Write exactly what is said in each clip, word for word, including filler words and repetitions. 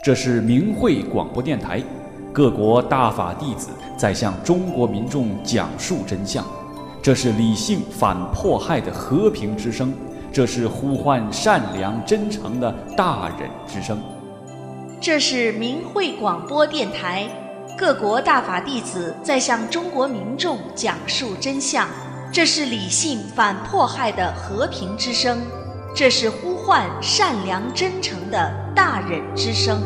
这是明慧广播电台，各国大法弟子在向中国民众讲述真相。这是理性反迫害的和平之声，这是呼唤善良真诚的大忍之声。 这是明慧广播电台，各国大法弟子在向中国民众讲述真相。这是理性反迫害的和平之声，这是呼唤善良真诚的大忍之声。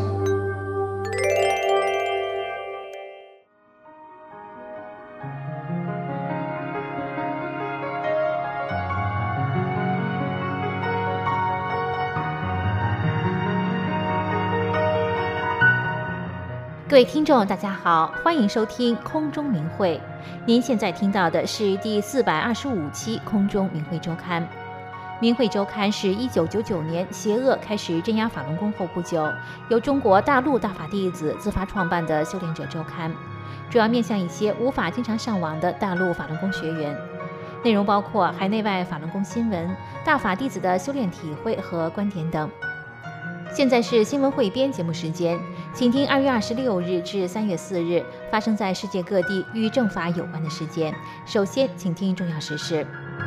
各位听众大家好，欢迎收听空中明慧。您现在听到的是第四百二十五期空中明慧周刊。明慧周刊是一九九九年邪恶开始镇压法轮功后不久，由中国大陆大法弟子自发创办的修炼者周刊，主要面向一些无法经常上网的大陆法轮功学员。内容包括海内外法轮功新闻、大法弟子的修炼体会和观点等。现在是新闻汇编节目时间，请听二月二十六日至三月四日发生在世界各地与正法有关的事件。首先，请听重要时事。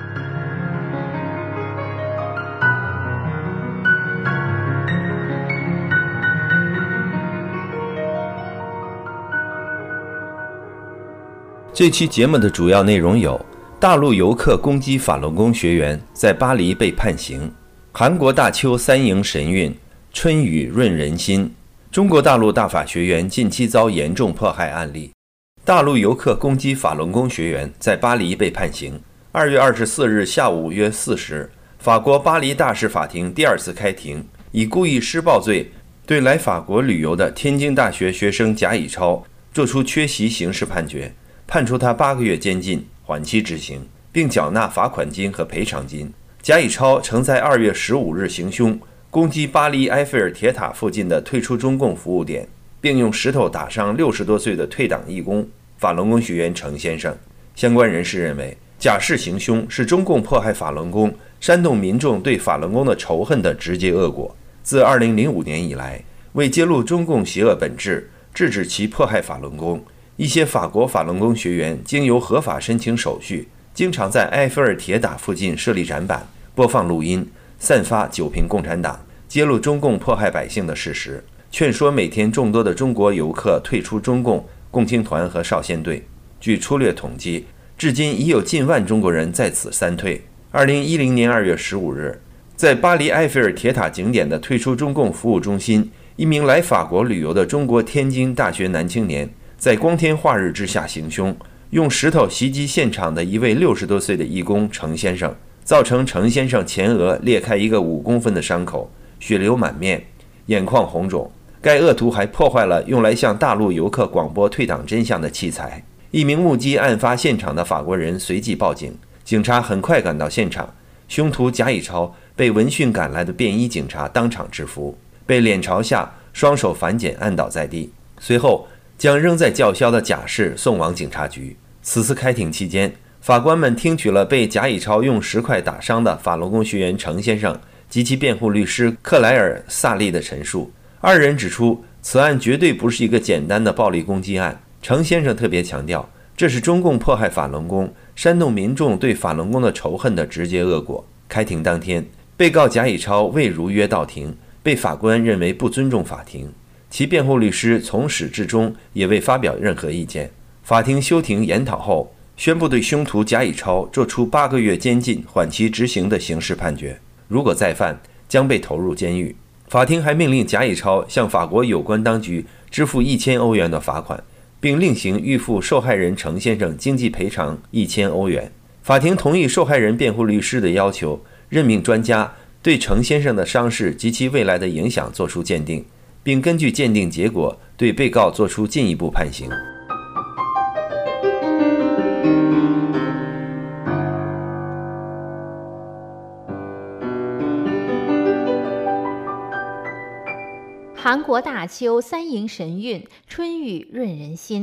这期节目的主要内容有：大陆游客攻击法轮功学员，在巴黎被判刑；韩国大邱三营神韵，春雨润人心；中国大陆大法学员近期遭严重迫害案例；大陆游客攻击法轮功学员，在巴黎被判刑。二月二十四日下午约四时，法国巴黎大使法庭第二次开庭，以故意施暴罪对来法国旅游的天津大学学生贾以超作出缺席刑事判决，判处他八个月监禁，缓期执行，并缴纳罚款金和赔偿金。贾以超曾在二月十五日行凶，攻击巴黎埃菲尔铁塔附近的退出中共服务点，并用石头打伤六十多岁的退党义工法轮功学员程先生。相关人士认为，贾氏行凶是中共迫害法轮功、煽动民众对法轮功的仇恨的直接恶果。自二零零五年以来，为揭露中共邪恶本质，制止其迫害法轮功，一些法国法轮功学员经由合法申请手续，经常在埃菲尔铁塔附近设立展板，播放录音，散发九评共产党，揭露中共迫害百姓的事实，劝说每天众多的中国游客退出中共、共青团和少先队。据粗略统计，至今已有近万中国人在此三退。二零一零年二月十五日，在巴黎埃菲尔铁塔景点的退出中共服务中心，一名来法国旅游的中国天津大学男青年在光天化日之下行凶，用石头袭击现场的一位六十多岁的义工程先生，造成程先生前额裂开一个五公分的伤口，血流满面，眼眶红肿。该恶徒还破坏了用来向大陆游客广播退党真相的器材。一名目击案发现场的法国人随即报警，警察很快赶到现场，凶徒贾以超被闻讯赶来的便衣警察当场制服，被脸朝下，双手反剪按倒在地，随后将仍在叫嚣的贾氏送往警察局。此次开庭期间，法官们听取了被贾以超用石块打伤的法轮功学员程先生及其辩护律师克莱尔·萨利的陈述。二人指出，此案绝对不是一个简单的暴力攻击案。程先生特别强调，这是中共迫害法轮功、煽动民众对法轮功的仇恨的直接恶果。开庭当天，被告贾以超未如约到庭，被法官认为不尊重法庭。其辩护律师从始至终也未发表任何意见。法庭休庭研讨后，宣布对凶徒贾以超作出八个月监禁缓期执行的刑事判决，如果再犯，将被投入监狱。法庭还命令贾以超向法国有关当局支付一千欧元的罚款，并另行预付受害人程先生经济赔偿一千欧元。法庭同意受害人辩护律师的要求，任命专家对程先生的伤势及其未来的影响作出鉴定，并根据鉴定结果对被告作出进一步判刑。 韩国大邱三营神韵，春雨润人心。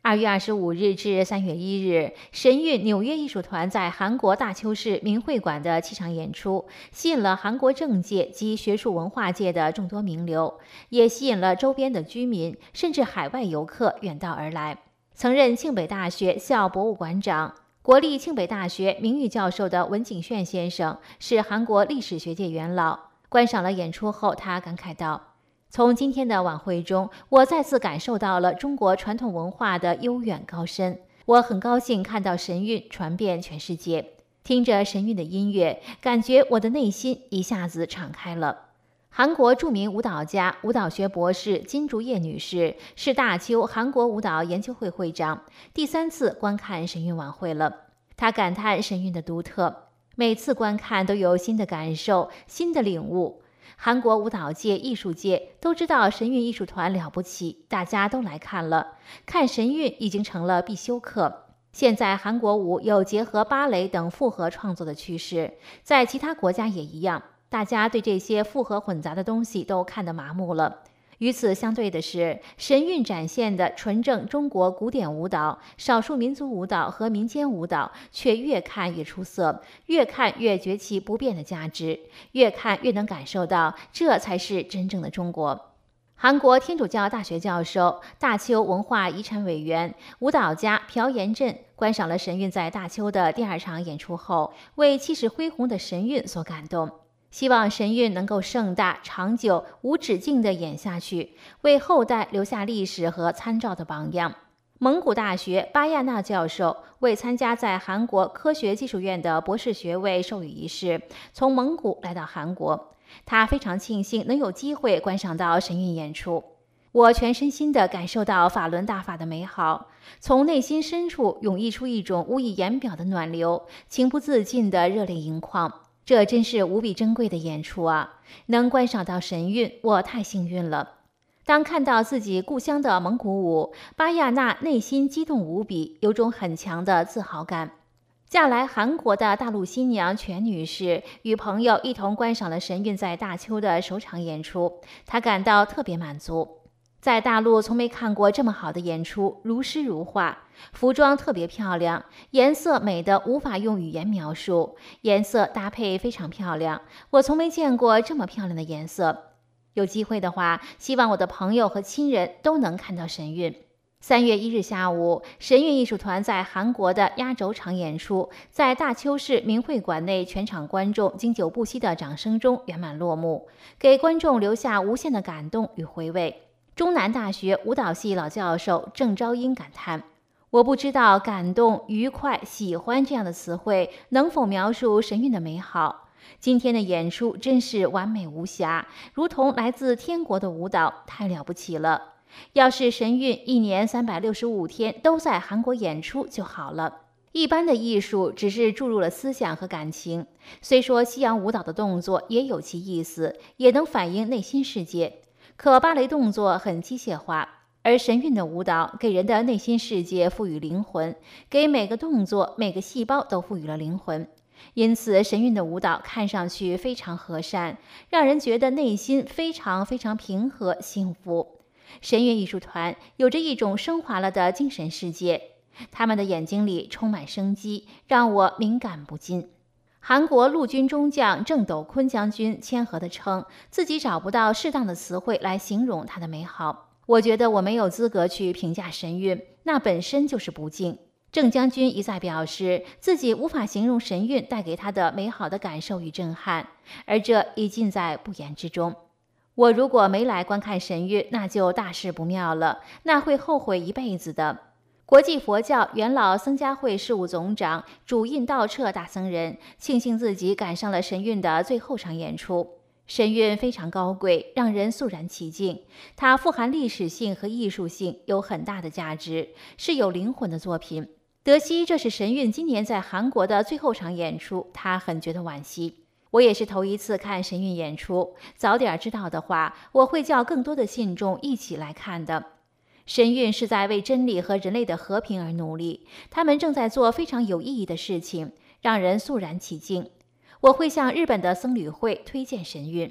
二月二十五日至三月一日，神韵纽约艺术团在韩国大邱市明会馆的七场演出，吸引了韩国政界及学术文化界的众多名流，也吸引了周边的居民，甚至海外游客远道而来。曾任庆北大学校博物馆长、国立庆北大学名誉教授的文景炫先生是韩国历史学界元老。观赏了演出后，他感慨道：从今天的晚会中，我再次感受到了中国传统文化的悠远高深。我很高兴看到神韵传遍全世界，听着神韵的音乐，感觉我的内心一下子敞开了。韩国著名舞蹈家、舞蹈学博士金竹叶女士是大邱韩国舞蹈研究会会长，第三次观看神韵晚会了。她感叹神韵的独特，每次观看都有新的感受、新的领悟。韩国舞蹈界、艺术界都知道神韵艺术团了不起，大家都来看了。看神韵已经成了必修课。现在韩国舞有结合芭蕾等复合创作的趋势，在其他国家也一样，大家对这些复合混杂的东西都看得麻木了。与此相对的是，神韵展现的纯正中国古典舞蹈、少数民族舞蹈和民间舞蹈却越看越出色，越看越觉其不变的价值，越看越能感受到这才是真正的中国。韩国天主教大学教授、大邱文化遗产委员、舞蹈家朴延镇观赏了神韵在大邱的第二场演出后，为气势恢宏的神韵所感动，希望神韵能够盛大、长久、无止境地演下去，为后代留下历史和参照的榜样。蒙古大学巴亚纳教授为参加在韩国科学技术院的博士学位授予仪式，从蒙古来到韩国。他非常庆幸能有机会观赏到神韵演出。我全身心地感受到法轮大法的美好，从内心深处涌溢出一种无以言表的暖流，情不自禁的热泪盈眶。这真是无比珍贵的演出啊！能观赏到神韵，我太幸运了。当看到自己故乡的蒙古舞，巴亚纳内心激动无比，有种很强的自豪感。嫁来韩国的大陆新娘全女士与朋友一同观赏了神韵在大邱的首场演出，她感到特别满足。在大陆从没看过这么好的演出，如诗如画，服装特别漂亮，颜色美得无法用语言描述，颜色搭配非常漂亮，我从没见过这么漂亮的颜色。有机会的话，希望我的朋友和亲人都能看到神韵。三月一日下午，神韵艺术团在韩国的压轴场演出，在大邱市明会馆内全场观众经久不息的掌声中圆满落幕，给观众留下无限的感动与回味。中南大学舞蹈系老教授郑昭英感叹：我不知道感动、愉快、喜欢这样的词汇能否描述神韵的美好。今天的演出真是完美无瑕，如同来自天国的舞蹈，太了不起了。要是神韵一年三百六十五天都在韩国演出就好了。一般的艺术只是注入了思想和感情，虽说西洋舞蹈的动作也有其意思，也能反映内心世界，可芭蕾动作很机械化，而神韵的舞蹈给人的内心世界赋予灵魂，给每个动作、每个细胞都赋予了灵魂。因此，神韵的舞蹈看上去非常和善，让人觉得内心非常非常平和、幸福。神韵艺术团有着一种升华了的精神世界，他们的眼睛里充满生机，让我敏感不禁。韩国陆军中将郑斗坤将军谦和地称，自己找不到适当的词汇来形容它的美好。我觉得我没有资格去评价神韵，那本身就是不敬。郑将军一再表示，自己无法形容神韵带给他的美好的感受与震撼，而这已尽在不言之中。我如果没来观看神韵，那就大事不妙了，那会后悔一辈子的。国际佛教元老僧伽会事务总长主印道彻大僧人庆幸自己赶上了神韵的最后场演出。神韵非常高贵，让人肃然起敬，它富含历史性和艺术性，有很大的价值，是有灵魂的作品。得悉这是神韵今年在韩国的最后场演出，他很觉得惋惜。我也是头一次看神韵演出，早点知道的话，我会叫更多的信众一起来看的。神韵是在为真理和人类的和平而努力，他们正在做非常有意义的事情，让人肃然起敬。我会向日本的僧侣会推荐神韵。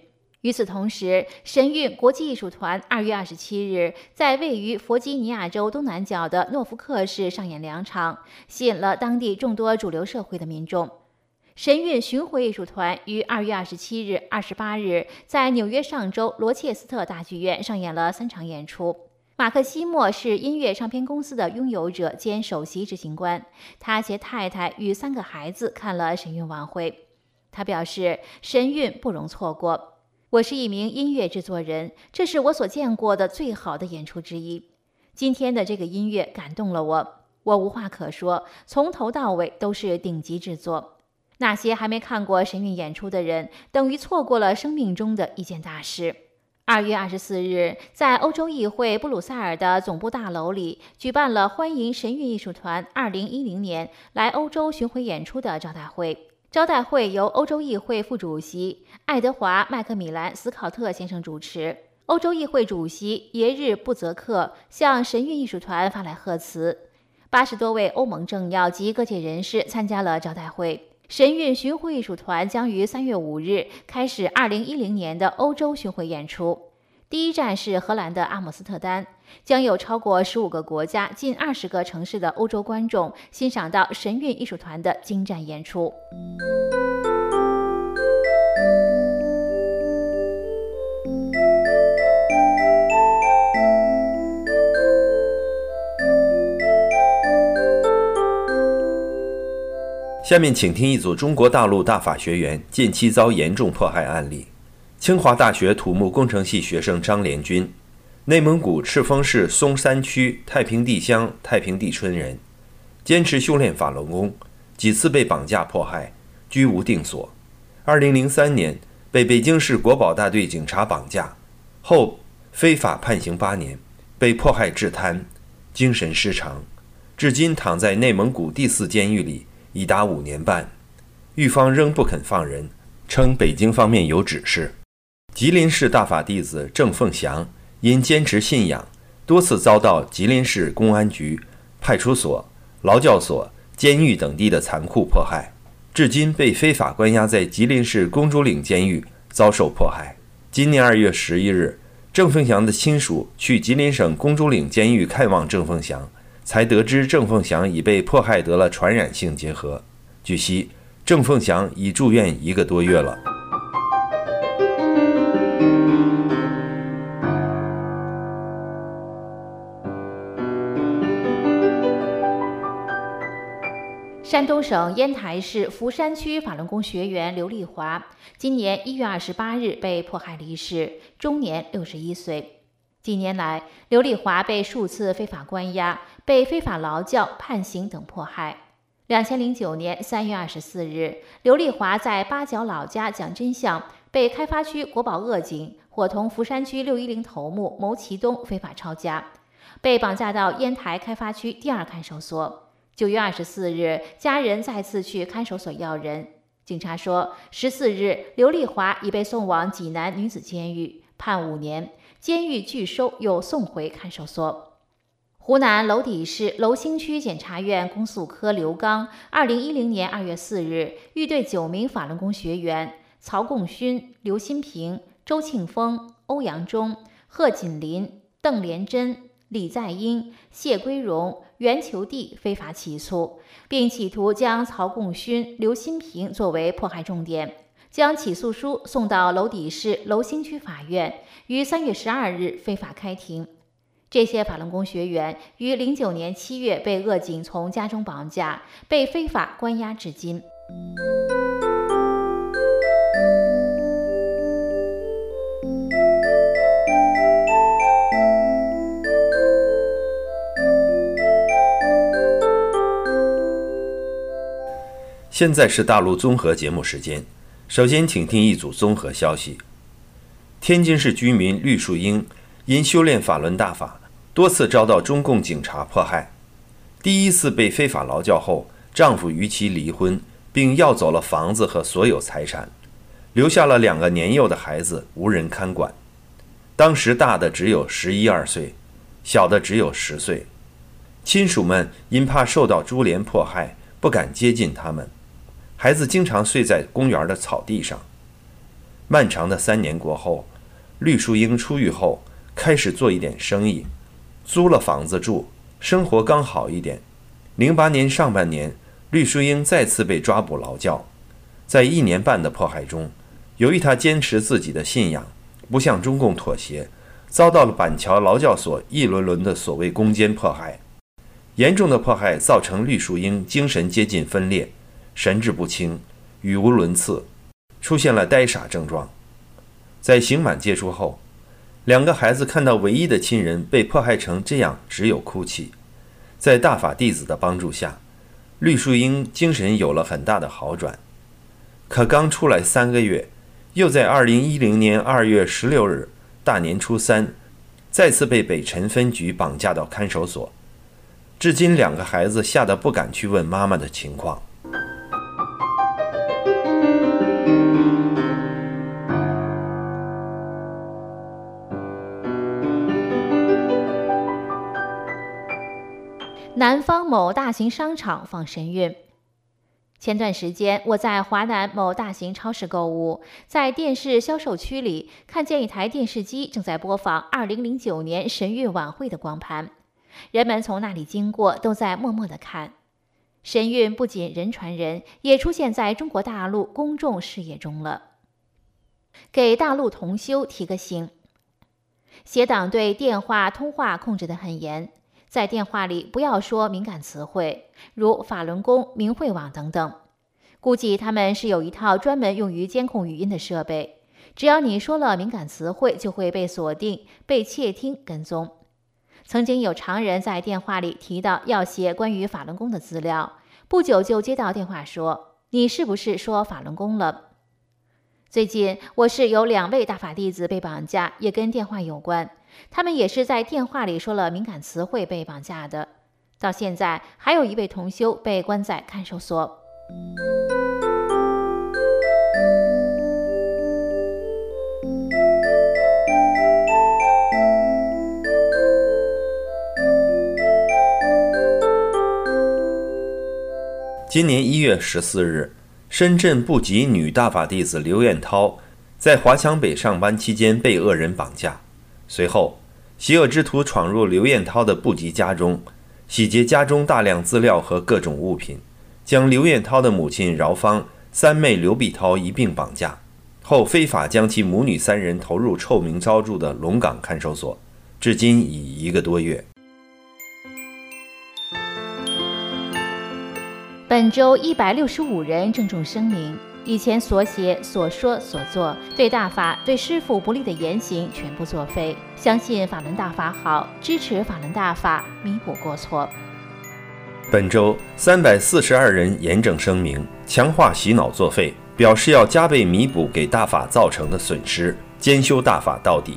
与此同时，神韵国际艺术团二月二十七日在位于弗吉尼亚州东南角的诺福克市上演两场，吸引了当地众多主流社会的民众。神韵巡回艺术团于二月二十七日、二十八日在纽约上州罗切斯特大剧院上演了三场演出。马克西莫是音乐唱片公司的拥有者兼首席执行官，他携太太与三个孩子看了神韵晚会。他表示，神韵不容错过。我是一名音乐制作人，这是我所见过的最好的演出之一。今天的这个音乐感动了我，我无话可说，从头到尾都是顶级制作。那些还没看过神韵演出的人，等于错过了生命中的一件大事。二月二十四日，在欧洲议会布鲁塞尔的总部大楼里，举办了欢迎神韵艺术团二零一零年来欧洲巡回演出的招待会。招待会由欧洲议会副主席爱德华·麦克米兰·斯考特先生主持。欧洲议会主席耶日布泽克向神韵艺术团发来贺词。八十多位欧盟政要及各界人士参加了招待会。神韵巡回艺术团将于三月五日开始二零一零年的欧洲巡回演出。第一站是荷兰的阿姆斯特丹，将有超过十五个国家、近二十个城市的欧洲观众欣赏到神韵艺术团的精湛演出。 下面请听一组中国大陆大法学员近期遭严重迫害案例。清华大学土木工程系学生张连军，内蒙古赤峰市松山区太平地乡太平地村人，坚持修炼法轮功，几次被绑架迫害，居无定所。二零零三年被北京市国保大队警察绑架，后非法判刑八年，被迫害致瘫，精神失常，至今躺在内蒙古第四监狱里已达五年半，狱方仍不肯放人，称北京方面有指示。吉林市大法弟子郑凤祥因坚持信仰，多次遭到吉林市公安局、派出所、劳教所、监狱等地的残酷迫害，至今被非法关押在吉林市公主岭监狱，遭受迫害。今年二月十一日，郑凤祥的亲属去吉林省公主岭监狱看望郑凤祥，才得知郑凤祥已被迫害得了传染性结核。据悉，郑凤祥已住院一个多月了。 山东省烟台市福山区法轮功学员刘丽华，今年一月二十八日被迫害离世，终年六十一岁。近年来，刘丽华被数次非法关押，被非法劳教、判刑等迫害。两千零九年三月二十四日，刘丽华在八角老家讲真相，被开发区国保恶警伙同福山区六一零头目牟其东非法抄家，被绑架到烟台开发区第二看守所。九月二十四日，家人再次去看守所要人。警察说，十四日刘丽华已被送往济南女子监狱，判五年，监狱拒收，又送回看守所。湖南娄底市娄兴区检察院公诉科刘刚，二零一零年二月四日，欲对九名法轮功学员曹贡勋、刘新平、周庆峰、欧阳忠、贺锦林、邓连珍、李在英、谢归荣、袁求娣非法起诉，并企图将曹贡勋、刘新平作为迫害重点，将起诉书送到娄底市娄兴区法院，于三月十二日非法开庭。这些法轮功学员于零九年七月被恶警从家中绑架，被非法关押至今。 现在是大陆综合节目时间，首先请听一组综合消息。天津市居民绿树英因修炼法轮大法，多次遭到中共警察迫害。第一次被非法劳教后，丈夫与其离婚，并要走了房子和所有财产，留下了两个年幼的孩子无人看管。当时大的只有十一二岁，小的只有十岁。亲属们因怕受到株连迫害，不敢接近他们。孩子经常睡在公园的草地上。 漫长的三年过后，绿树英出狱后开始做一点生意，租了房子住，生活刚好一点。零八年上半年，绿树英再次被抓捕劳教。在一年半的迫害中，由于他坚持自己的信仰，不向中共妥协，遭到了板桥劳教所一轮轮的所谓攻坚迫害。严重的迫害造成绿树英精神接近分裂，神志不清，语无伦次，出现了呆傻症状。在刑满结束后，两个孩子看到唯一的亲人被迫害成这样，只有哭泣。在大法弟子的帮助下，绿树英精神有了很大的好转。可刚出来三个月，又在二零一零年二月十六日大年初三，再次被北辰分局绑架到看守所。至今两个孩子吓得不敢去问妈妈的情况。 南方某大型商场放神韵。前段时间，我在华南某大型超市购物，在电视销售区里看见一台电视机正在播放二零零九年神韵晚会的光盘，人们从那里经过都在默默地看。神韵不仅人传人，也出现在中国大陆公众视野中了。给大陆同修提个醒：协党对电话通话控制得很严，在电话里不要说敏感词汇，如法轮功、明慧网等等。估计他们是有一套专门用于监控语音的设备，只要你说了敏感词汇，就会被锁定、被窃听、跟踪。曾经有常人在电话里提到要写关于法轮功的资料，不久就接到电话说：“你是不是说法轮功了？”最近我市有两位大法弟子被绑架，也跟电话有关。他们也是在电话里说了敏感词汇被绑架的。到现在，还有一位同修被关在看守所。 今年一月十四日，深圳布吉女大法弟子刘艳涛在华强北上班期间被恶人绑架。随后，邪恶之徒闯入刘艳涛的布吉家中，洗劫家中大量资料和各种物品，将刘艳涛的母亲饶芳、三妹刘碧涛一并绑架，后非法将其母女三人投入臭名昭著的龙岗看守所，至今已一个多月。 本周一百六十五人郑重声明，以前所写、所说、所做对大法、对师父不利的言行全部作废，相信法轮大法好，支持法轮大法，弥补过错。 本周三百四十二人严正声明，强化洗脑作废，表示要加倍弥补给大法造成的损失，兼修大法到底。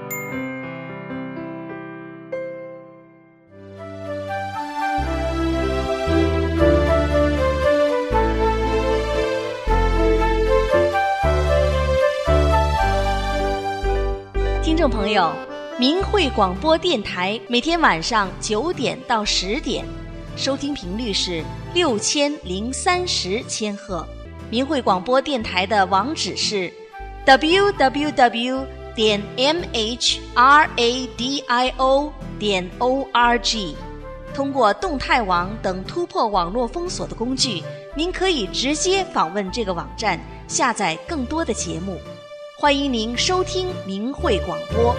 听众朋友，明慧广播电台每天晚上九点到十点，收听频率是六千零三十千赫。明慧广播电台的网址是 w w w 点 m h r a d i o 点 o r g。通过动态网等突破网络封锁的工具，您可以直接访问这个网站，下载更多的节目。欢迎您收听明慧广播。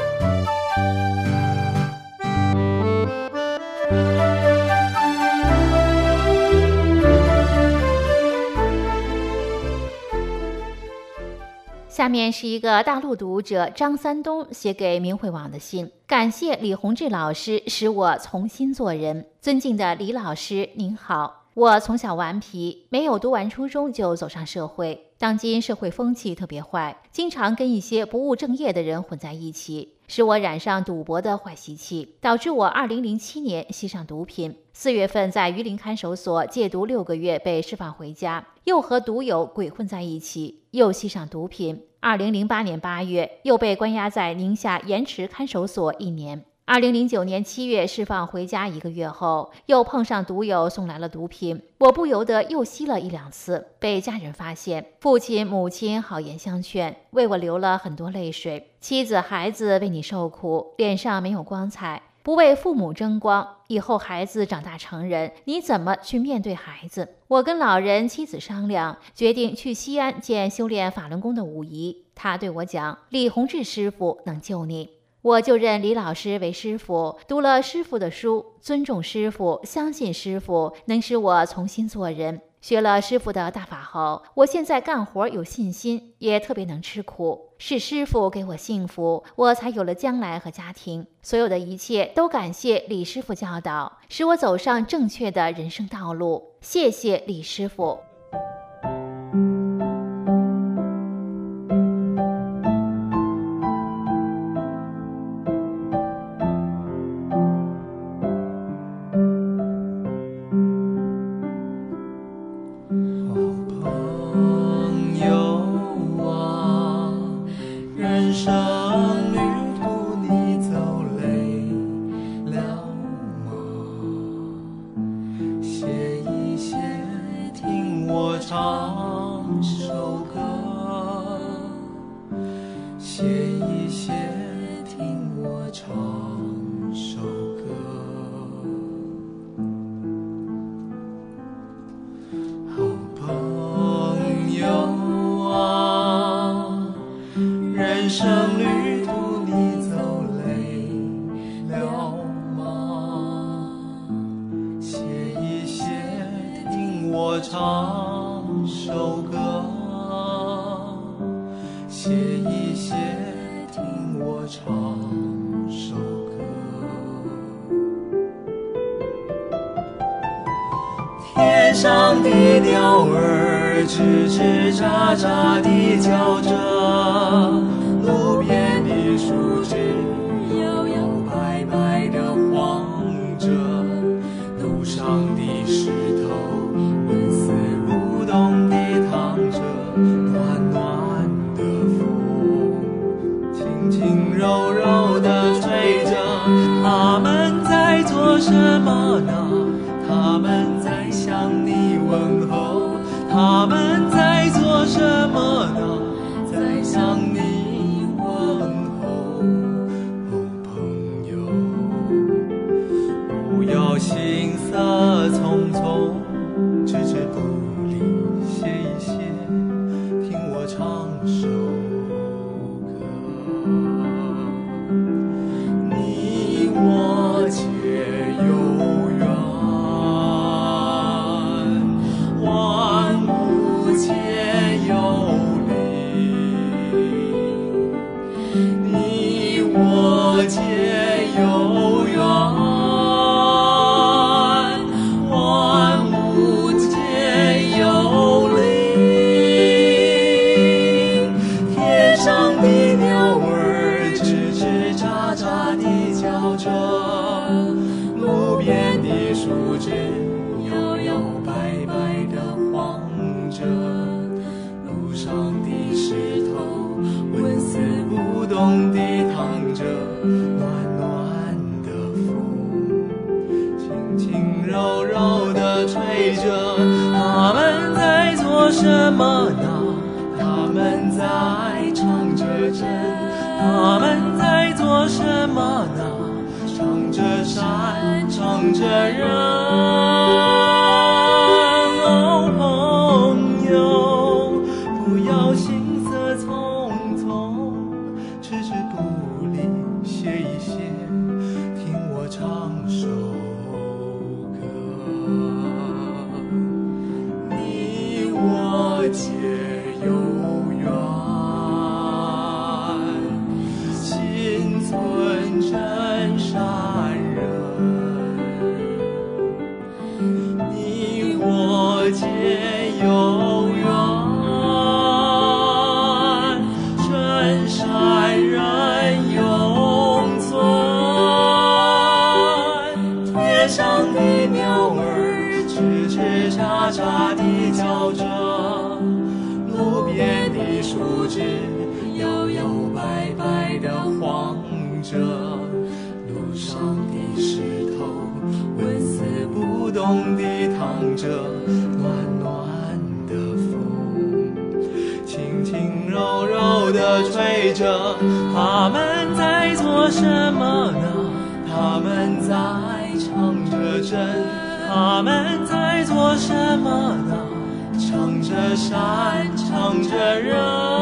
下面是一个大陆读者张三东写给明慧网的信，感谢李洪志老师使我重新做人。尊敬的李老师您好，我从小顽皮，没有读完初中就走上社会。当今社会风气特别坏，经常跟一些不务正业的人混在一起，使我染上赌博的坏习气，导致我二零零七年吸上毒品。四月份在榆林看守所戒毒六个月，被释放回家，又和毒友鬼混在一起，又吸上毒品。二零零八年八月，又被关押在宁夏盐池看守所一年。 二零零九年七月释放回家一个月后，又碰上毒友送来了毒品，我不由得又吸了一两次，被家人发现，父亲母亲好言相劝，为我流了很多泪水。妻子孩子为你受苦，脸上没有光彩，不为父母争光，以后孩子长大成人，你怎么去面对孩子？我跟老人妻子商量，决定去西安见修炼法轮功的武姨。他对我讲，李洪志师傅能救你。我就认李老师为师傅，读了师傅的书，尊重师傅，相信师傅能使我重新做人。学了师傅的大法后，我现在干活有信心，也特别能吃苦。是师傅给我幸福，我才有了将来和家庭。所有的一切都感谢李师傅教导，使我走上正确的人生道路。谢谢李师傅。 人生旅途你走累了吗？歇一歇，听我唱首歌。歇一歇，听我唱首歌。天上的鸟儿吱吱喳喳地叫着，路边的树枝摇摇摆摆地晃着，路上的石头纹丝不动地躺着，暖暖的风轻轻柔柔地吹着。他们在做什么呢？他们在向你问候。他们在做什么呢？在向你问候。哦，朋友，不要行色匆匆，置之不理，歇一歇，听我唱首歌。你我皆有缘，万物皆有灵，你我皆有缘，万物皆有灵。天上的鸟儿吱吱喳喳地叫着，路边的树枝摇摇摆摆地晃着，路上的石头纹丝不动地躺着，暖暖的风轻轻柔柔地吹着。他们在做什么呢？他们在唱着真，他们在做什么呢？唱着山，唱着人。哦，朋友，不要行色匆匆，置之不理，歇一歇，听我唱首歌。你我皆有缘，心存真善人。你我皆有缘，真善人永存。天上的鸟儿吱吱喳喳地叫着，路边的树枝摇摇摆摆地晃着，路上着，他们在做什么呢？他们在唱着真，他们在做什么呢？唱着山，唱着人。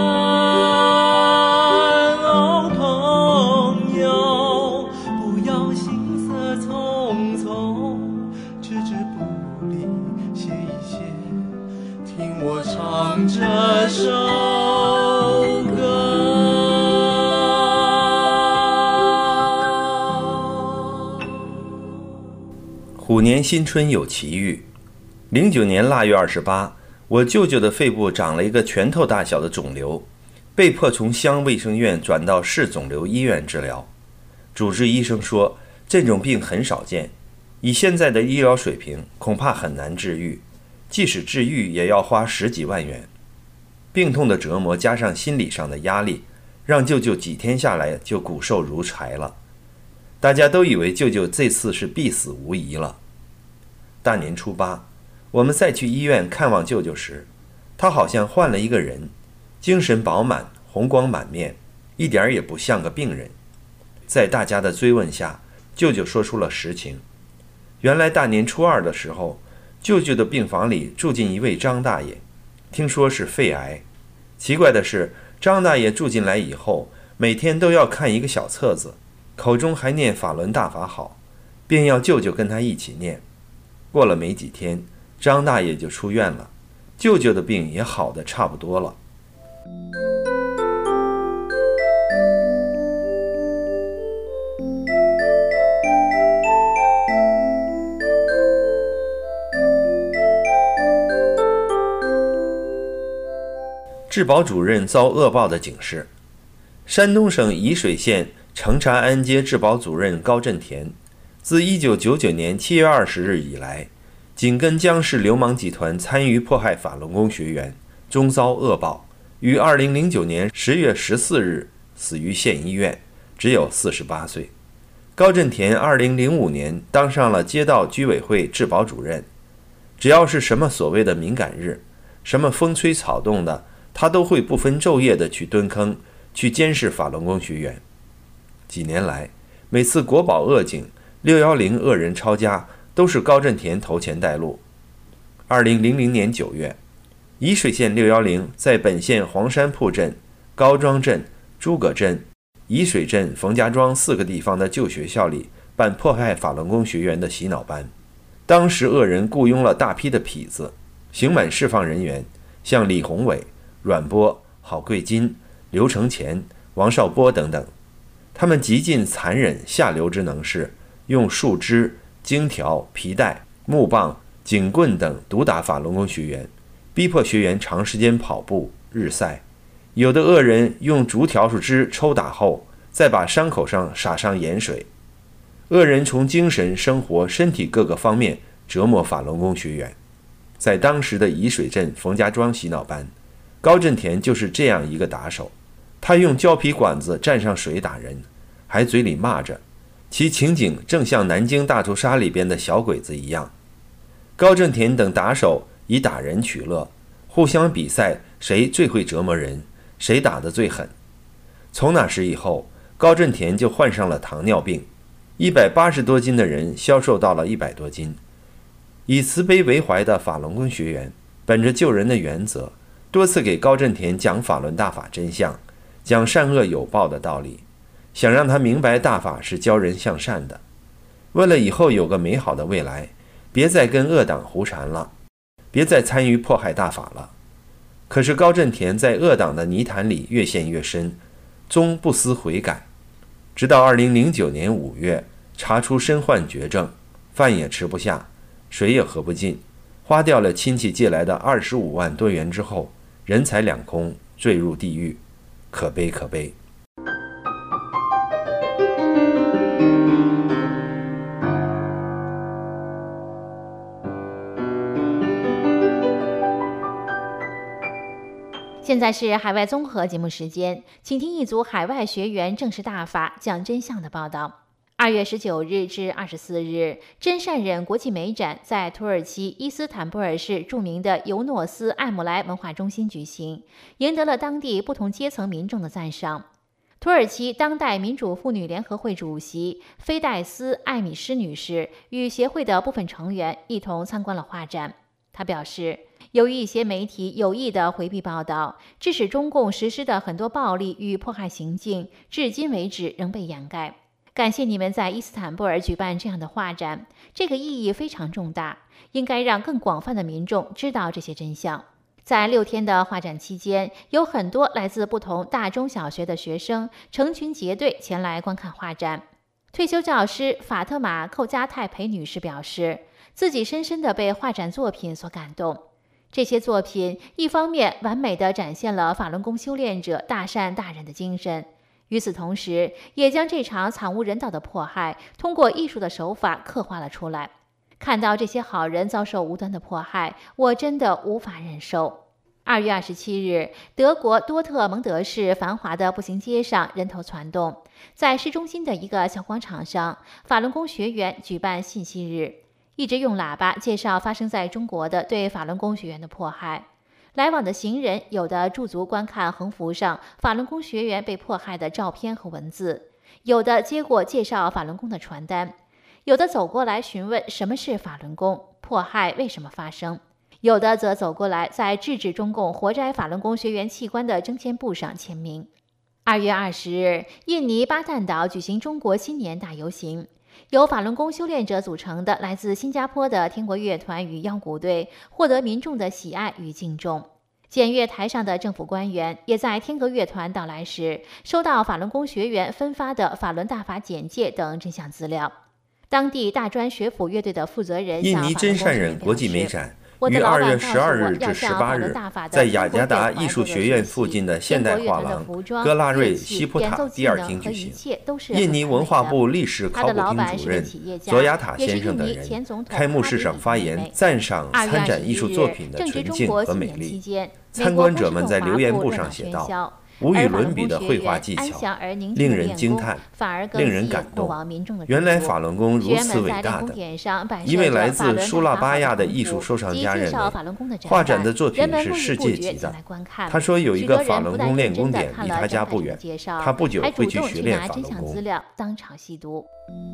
哦，朋友，不要心色匆匆，置之不理，歇一歇，听我唱这首歌。 虎年新春有奇遇。零九年腊月二十八，我舅舅的肺部长了一个拳头大小的肿瘤，被迫从乡卫生院转到市肿瘤医院治疗。主治医生说，这种病很少见，以现在的医疗水平，恐怕很难治愈，即使治愈也要花十几万元。病痛的折磨加上心理上的压力，让舅舅几天下来就骨瘦如柴了。大家都以为舅舅这次是必死无疑了。大年初八，我们再去医院看望舅舅时，他好像换了一个人，精神饱满，红光满面，一点也不像个病人。在大家的追问下，舅舅说出了实情。原来大年初二的时候，舅舅的病房里住进一位张大爷，听说是肺癌。奇怪的是，张大爷住进来以后，每天都要看一个小册子，口中还念法轮大法好，便要舅舅跟他一起念。过了没几天，张大爷就出院了，舅舅的病也好得差不多了。治保主任遭恶报的警示。山东省沂水县成察安街治保主任高振田，自一九九九年七月二十日以来，紧跟江氏流氓集团参与迫害法轮功学员，终遭恶报，于二零零九年十月十四日死于县医院，只有四十八岁。高振田二零零五年当上了街道居委会治保主任，只要是什么所谓的敏感日，什么风吹草动的，他都会不分昼夜地去蹲坑，去监视法轮功学员。几年来，每次国保恶警、六一零恶人抄家，都是高振田头前带路。二零零零年九月，沂水县六一零在本县黄山铺镇、高庄镇、诸葛镇、沂水镇、冯家庄四个地方的旧学校里办迫害法轮功学员的洗脑班。当时恶人雇佣了大批的痞子、刑满释放人员，像李宏伟、阮波、郝桂金、刘承前、王少波等等，他们极尽残忍下流之能事，用树枝、荆条、皮带、木棒、警棍等毒打法轮功学员，逼迫学员长时间跑步、日晒。有的恶人用竹条树枝抽打后，再把伤口上撒上盐水。恶人从精神、生活、身体各个方面折磨法轮功学员。在当时的沂水镇冯家庄洗脑班，高振田就是这样一个打手。他用胶皮管子蘸上水打人，还嘴里骂着，其情景正像南京大屠杀里边的小鬼子一样。高振田等打手以打人取乐，互相比赛谁最会折磨人，谁打得最狠。从那时以后，高振田就患上了糖尿病，一百八十多斤的人消瘦到了一百多斤。以慈悲为怀的法轮功学员，本着救人的原则，多次给高振田讲法轮大法真相，讲善恶有报的道理，想让他明白大法是教人向善的。为了以后有个美好的未来，别再跟恶党胡缠了，别再参与迫害大法了。可是高振田在恶党的泥潭里越陷越深，终不思悔改。直到二零零九年五月，查出身患绝症，饭也吃不下，水也喝不进，花掉了亲戚借来的二十五万多元之后，人财两空，坠入地狱，可悲可悲。 现在是海外综合节目时间，请听一组海外学员正视大法讲真相的报道。二月十九日至二十四日，真善忍国际美展在土耳其伊斯坦布尔市著名的尤诺斯艾姆莱文化中心举行，赢得了当地不同阶层民众的赞赏。 土耳其当代民主妇女联合会主席菲戴斯·艾米施女士与协会的部分成员一同参观了画展。她表示，由于一些媒体有意地回避报道，致使中共实施的很多暴力与迫害行径，至今为止仍被掩盖。感谢你们在伊斯坦布尔举办这样的画展，这个意义非常重大，应该让更广泛的民众知道这些真相。在六天的画展期间，有很多来自不同大中小学的学生成群结队前来观看画展。退休教师法特玛·寇加泰培女士表示，自己深深地被画展作品所感动。这些作品一方面完美地展现了法轮功修炼者大善大忍的精神，与此同时，也将这场惨无人道的迫害通过艺术的手法刻画了出来。看到这些好人遭受无端的迫害，我真的无法忍受。二月二十七日，德国多特蒙德市繁华的步行街上人头攒动，在市中心的一个小广场上，法轮功学员举办信息日，一直用喇叭介绍发生在中国的对法轮功学员的迫害。来往的行人有的驻足观看横幅上法轮功学员被迫害的照片和文字，有的接过介绍法轮功的传单，有的走过来询问什么是法轮功，迫害为什么发生，有的则走过来在制止中共活摘法轮功学员器官的征签簿上签名。二月二十日，印尼巴淡岛举行中国新年大游行，由法轮功修炼者组成的来自新加坡的天国乐团与腰鼓队获得民众的喜爱与敬重。检阅台上的政府官员也在天国乐团到来时收到法轮功学员分发的法轮大法简介等真相资料。当地大专学府乐队的负责人印尼真善忍国际美展于二月十二日至十八日在雅加达艺术学院附近的现代画廊戈拉瑞西普塔第二厅举行。印尼文化部历史考古厅主任佐亚塔先生等人开幕式上发言，赞赏参展艺术作品的纯净和美丽。参观者们在留言簿上写道：无与伦比的绘画技巧，令人惊叹，令人感动。原来法轮功如此伟大的。一位来自舒腊巴亚的艺术收藏家认为，画展的作品是世界级的。他说有一个法轮功练功点离他家不远，他不久会去学练法轮功。 当场细读。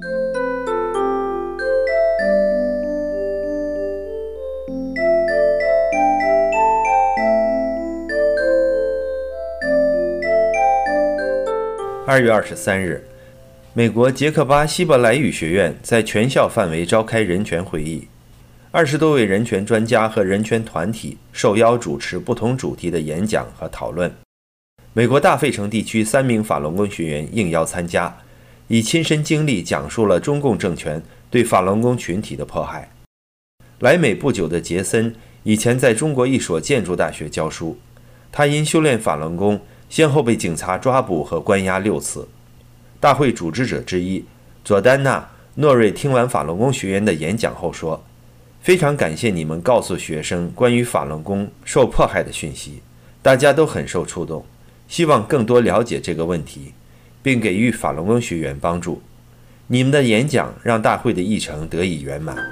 二月二十三日，美国杰克巴希伯来语学院在全校范围召开人权会议，二十多位人权专家和人权团体受邀主持不同主题的演讲和讨论。美国大费城地区三名法轮功学员应邀参加，以亲身经历讲述了中共政权对法轮功群体的迫害。来美不久的杰森以前在中国一所建筑大学教书，他因修炼法轮功先后被警察抓捕和关押六次。大会组织者之一佐丹娜·诺瑞听完法轮功学员的演讲后说：“非常感谢你们告诉学生关于法轮功受迫害的讯息，大家都很受触动，希望更多了解这个问题，并给予法轮功学员帮助。你们的演讲让大会的议程得以圆满。”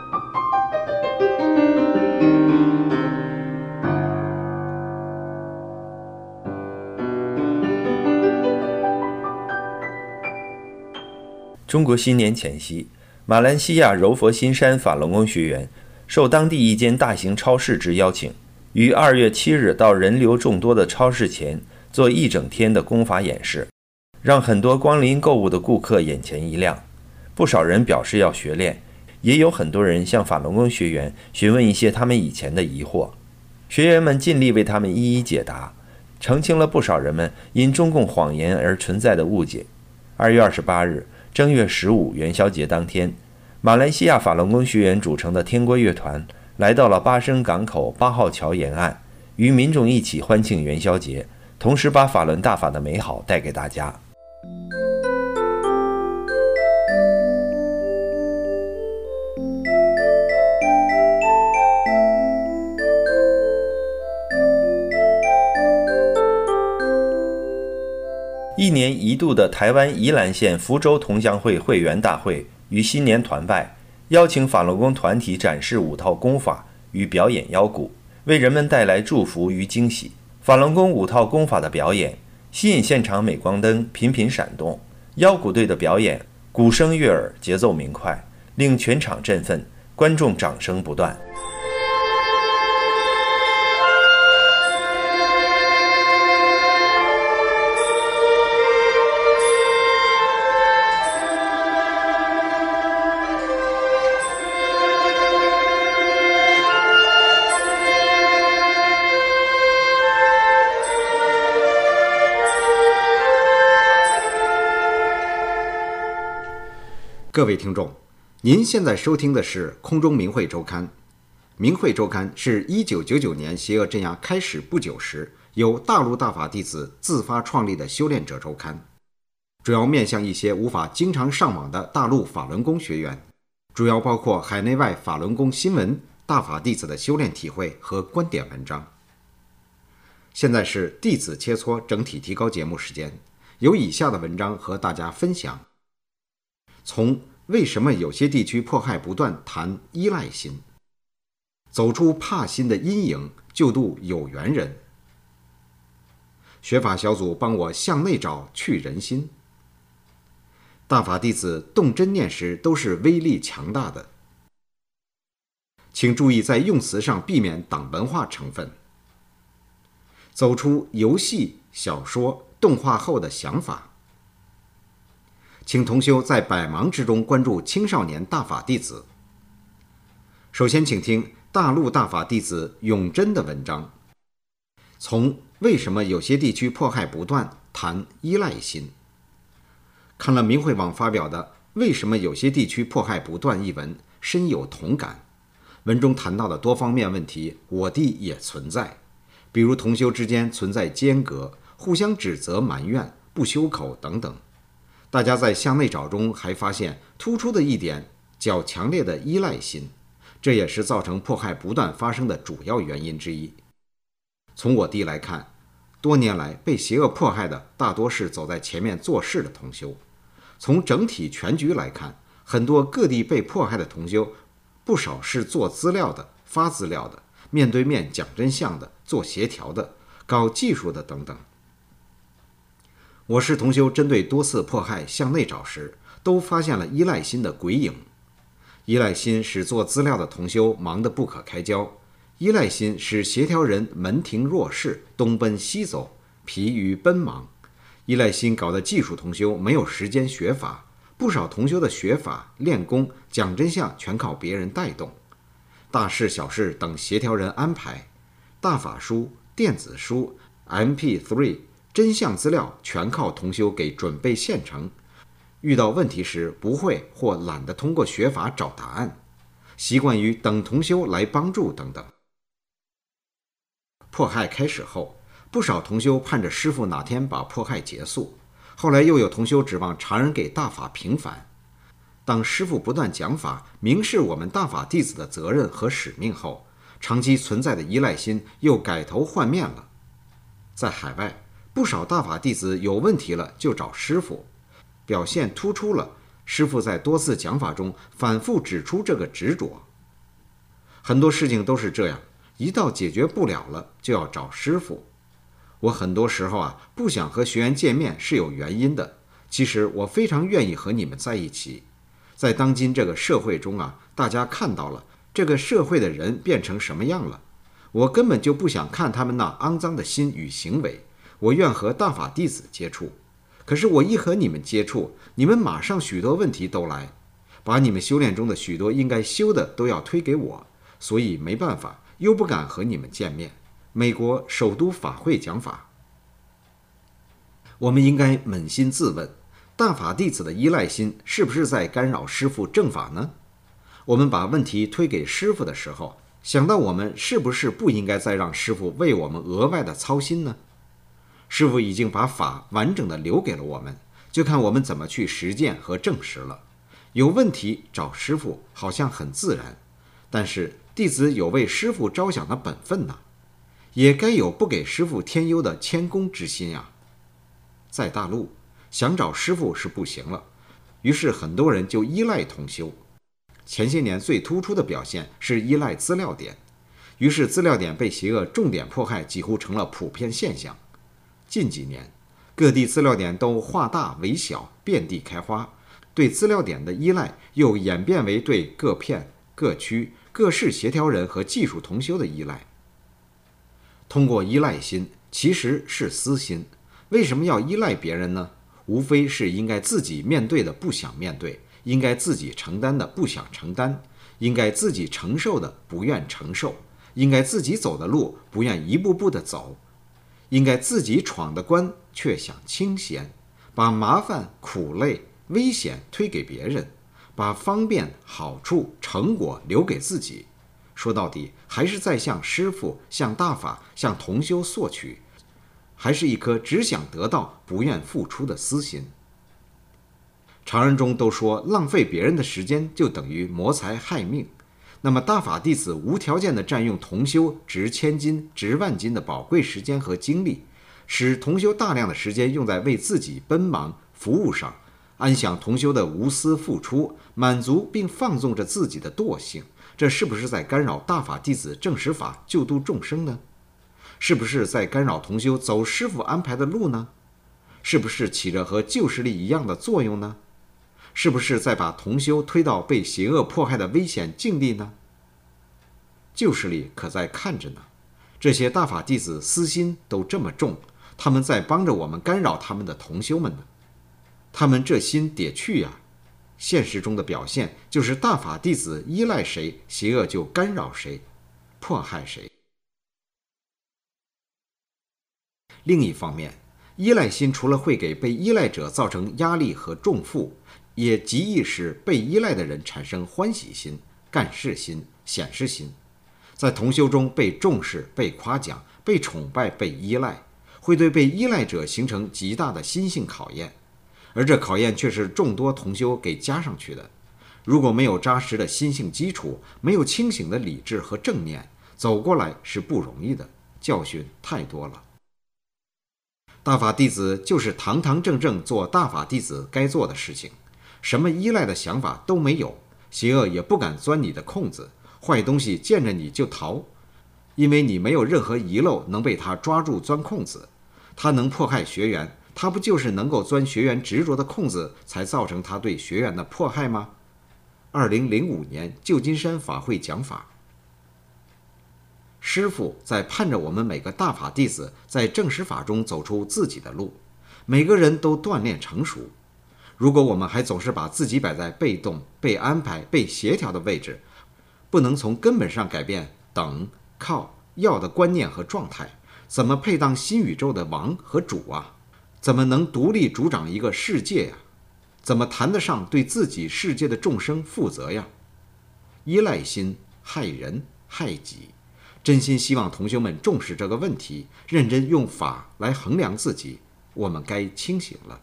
中国新年前夕，马来西亚柔佛新山法轮功学员受当地一间大型超市之邀请，于二月七日到人流众多的超市前做一整天的功法演示，让很多光临购物的顾客眼前一亮。不少人表示要学练，也有很多人向法轮功学员询问一些他们以前的疑惑，学员们尽力为他们一一解答，澄清了不少人们因中共谎言而存在的误解。二月二十八日正月十五元宵节当天，马来西亚法轮功学员组成的天国乐团来到了巴生港口八号桥沿岸，与民众一起欢庆元宵节，同时把法轮大法的美好带给大家。一年一度的台湾宜兰县福州同乡会会员大会于新年团拜，邀请法轮功团体展示五套功法与表演腰鼓，为人们带来祝福与惊喜。法轮功五套功法的表演吸引现场镁光灯频频闪动，腰鼓队的表演鼓声悦耳，节奏明快，令全场振奋，观众掌声不断。 各位听众，您现在收听的是空中明慧周刊。明慧周刊是一九九九年邪恶镇压开始不久时，由大陆大法弟子自发创立的修炼者周刊，主要面向一些无法经常上网的大陆法轮功学员，主要包括海内外法轮功新闻、大法弟子的修炼体会和观点文章。现在是弟子切磋整体提高节目时间，有以下的文章和大家分享。从为什么有些地区迫害不断谈依赖心，走出怕心的阴影，救度有缘人。学法小组帮我向内找去人心。大法弟子动真念时都是威力强大的，请注意在用词上避免党文化成分。走出游戏、小说、动画后的想法。请同修在百忙之中关注青少年大法弟子。首先请听大陆大法弟子永贞的文章，从为什么有些地区迫害不断谈依赖心。看了明慧网发表的为什么有些地区迫害不断一文，深有同感。文中谈到的多方面问题，我地也存在，比如同修之间存在间隔，互相指责埋怨，不修口等等。大家在向内找中还发现突出的一点，较强烈的依赖心，这也是造成迫害不断发生的主要原因之一。从我地来看，多年来被邪恶迫害的大多是走在前面做事的同修。从整体全局来看，很多各地被迫害的同修，不少是做资料的、发资料的、面对面讲真相的、做协调的、搞技术的等等。我是同修针对多次迫害向内找时，都发现了依赖心的鬼影。依赖心使做资料的同修忙得不可开交，依赖心使协调人门庭若市，东奔西走，疲于奔忙。依赖心搞得技术同修没有时间学法，不少同修的学法、练功、讲真相全靠别人带动，大事小事等协调人安排，大法书、电子书、M P 三真相资料全靠同修给准备现成，遇到问题时不会或懒得通过学法找答案，习惯于等同修来帮助等等。迫害开始后，不少同修盼着师父哪天把迫害结束，后来又有同修指望常人给大法平反。当师父不断讲法，明示我们大法弟子的责任和使命后，长期存在的依赖心又改头换面了。在海外，不少大法弟子有问题了就找师父，表现突出了，师父在多次讲法中反复指出这个执着。很多事情都是这样，一到解决不了了就要找师父。我很多时候啊，不想和学员见面是有原因的，其实我非常愿意和你们在一起。在当今这个社会中啊，大家看到了这个社会的人变成什么样了，我根本就不想看他们那肮脏的心与行为，我愿和大法弟子接触。可是我一和你们接触，你们马上许多问题都来，把你们修炼中的许多应该修的都要推给我，所以没办法，又不敢和你们见面。美国首都法会讲法，我们应该扪心自问，大法弟子的依赖心是不是在干扰师父正法呢？我们把问题推给师父的时候，想到我们是不是不应该再让师父为我们额外的操心呢？师父已经把法完整的留给了我们，就看我们怎么去实践和证实了。有问题找师父好像很自然，但是弟子有为师父着想的本分呐、啊，也该有不给师父添忧的谦恭之心呀、啊。在大陆想找师父是不行了，于是很多人就依赖同修。前些年最突出的表现是依赖资料点，于是资料点被邪恶重点迫害几乎成了普遍现象。近几年各地资料点都化大为小，遍地开花。对资料点的依赖又演变为对各片、各区、各市协调人和技术同修的依赖。通过依赖心，其实是私心。为什么要依赖别人呢？无非是应该自己面对的不想面对，应该自己承担的不想承担，应该自己承受的不愿承受，应该自己走的路不愿一步步的走，应该自己闯的关却想清闲，把麻烦、苦累、危险推给别人，把方便、好处、成果留给自己。说到底，还是在向师父、向大法、向同修索取，还是一颗只想得到不愿付出的私心。常人中都说浪费别人的时间就等于谋财害命，那么大法弟子无条件地占用同修值千金、值万金的宝贵时间和精力，使同修大量的时间用在为自己奔忙服务上，安享同修的无私付出，满足并放纵着自己的惰性，这是不是在干扰大法弟子正实法救度众生呢？是不是在干扰同修走师父安排的路呢？是不是起着和旧势力一样的作用呢？是不是在把同修推到被邪恶迫害的危险境地呢？旧势力可在看着呢。这些大法弟子私心都这么重，他们在帮着我们干扰他们的同修们呢。他们这心得去呀！现实中的表现就是大法弟子依赖谁，邪恶就干扰谁，迫害谁。另一方面，依赖心除了会给被依赖者造成压力和重负，也极易使被依赖的人产生欢喜心、干事心、显示心，在同修中被重视、被夸奖、被崇拜、被依赖，会对被依赖者形成极大的心性考验，而这考验却是众多同修给加上去的。如果没有扎实的心性基础，没有清醒的理智和正念，走过来是不容易的，教训太多了。大法弟子就是堂堂正正做大法弟子该做的事情，什么依赖的想法都没有，邪恶也不敢钻你的空子，坏东西见着你就逃，因为你没有任何遗漏能被他抓住钻空子。他能迫害学员，他不就是能够钻学员执着的空子，才造成他对学员的迫害吗？二零零五年旧金山法会讲法，师父在盼着我们每个大法弟子在正实法中走出自己的路，每个人都锻炼成熟。如果我们还总是把自己摆在被动、被安排、被协调的位置，不能从根本上改变等、靠、要的观念和状态，怎么配当新宇宙的王和主啊？怎么能独立主掌一个世界呀？怎么谈得上对自己世界的众生负责呀？依赖心害人害己。真心希望同学们重视这个问题，认真用法来衡量自己，我们该清醒了。